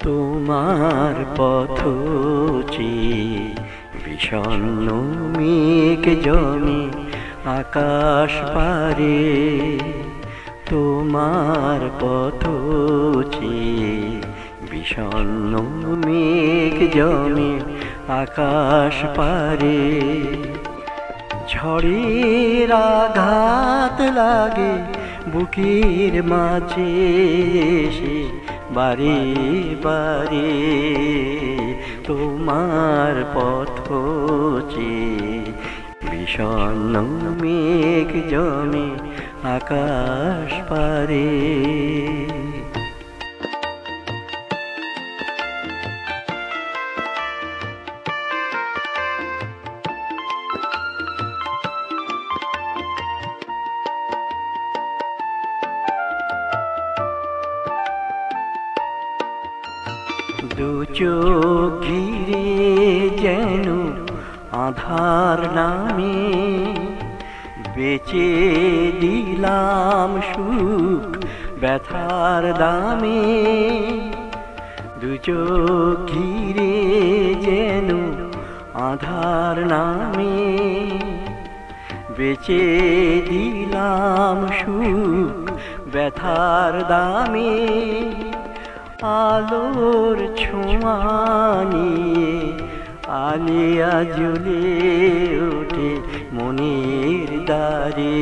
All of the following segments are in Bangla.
তোমার পথ চেয়ে বিষণ্ণ মেঘ জমে আকাশ পারে। তোমার পথ চেয়ে বিষণ্ণ মেঘ জমে আকাশ পারে। ঝড়ের আঘাত লাগে বুকের মাঝে এসে বারে বারে। তোমার পথ চেয়ে বিষণ্ণ মেঘ জমে আকাশ পারে। দু চোখ ঘিরে যেন আধার নামে বেচে দিলাম সুখ ব্যথার দামে। দু চোখ ঘিরে যেন আধার নামে বেচে দিলাম সুখ ব্যথার দামে। আলোর ছোঁয়া নিয়ে আলিয়া জ্বলে ওঠে মনের দ্বারে।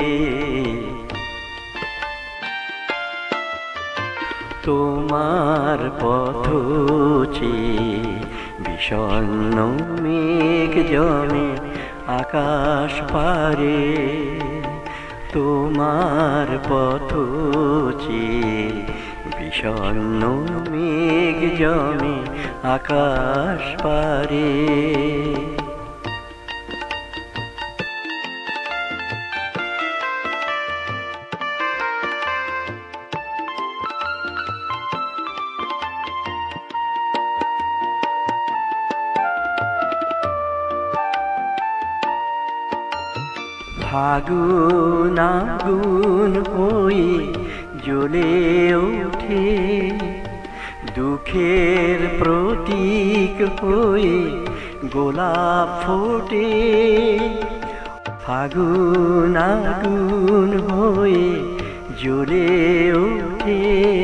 তোমার পথ চেয়ে বিষণ্ণ মেঘ জমে আকাশ পারে। তোমার পথ চেয়ে বিষণ্ণ মেঘ জমে আকাশ পারে। ফাগুন আগুন হয়ে জ্বলে ওঠে দুঃখের প্রতীক হয়ে গোলাপ ফোটে। ফাগুন আগুন হয়ে জ্বলে ওঠে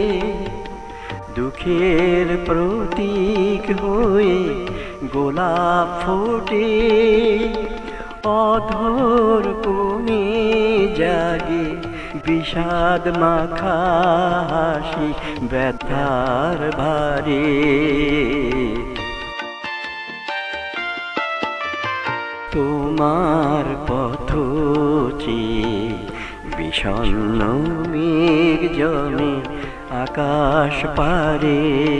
দুঃখের প্রতীক হয়ে গোলাপ ফোটে। অধর কোণে জাগে বিষাদ মাখা হাসি ব্যথার ভারে। তোমার পথ চেয়ে বিষণ্ণ মেঘ জমে আকাশ পারে।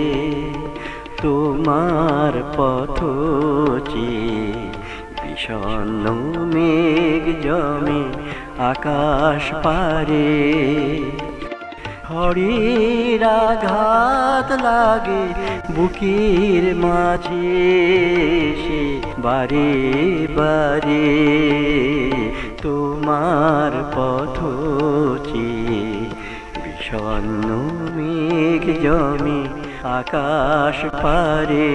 তোমার পথ চেয়ে বিষণ্ণ মেঘ জমে আকাশ পারে। ঝড়ের আঘাত লাগে বুকের মাঝে এসে বারে বারে। তোমার পথ চেয়ে বিষণ্ণ মেঘ জমে আকাশ পারে।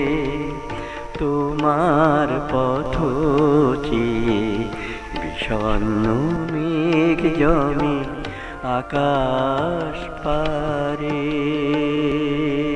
তোমার পথ চেয়ে বিষণ্ণ মেঘ জমে আকাশ পারে।